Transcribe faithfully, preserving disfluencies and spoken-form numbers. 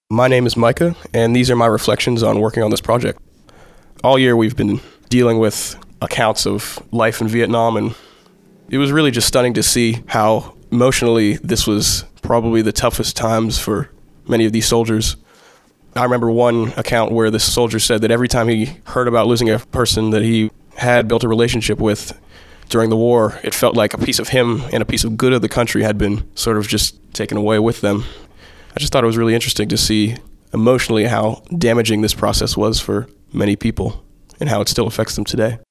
My name is Micah, and these are my reflections on working on this project. All year we've been dealing with accounts of life in Vietnam, and it was really just stunning to see how emotionally this was probably the toughest times for many of these soldiers. I remember one account where this soldier said that every time he heard about losing a person that he had built a relationship with during the war, it felt like a piece of him and a piece of good of the country had been sort of just taken away with them. I just thought it was really interesting to see emotionally how damaging this process was for many people and how it still affects them today.